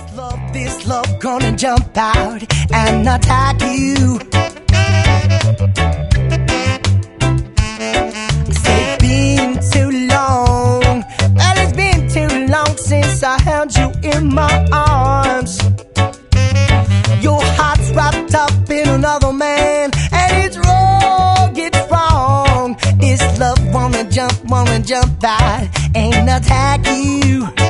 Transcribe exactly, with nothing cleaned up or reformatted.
love, this love gonna jump out and attack you. It's been too long, well it's been too long since I held you in my arms. Your heart's wrapped up in another man, and it's wrong, it's wrong. This love wanna jump, wanna jump out and attack you.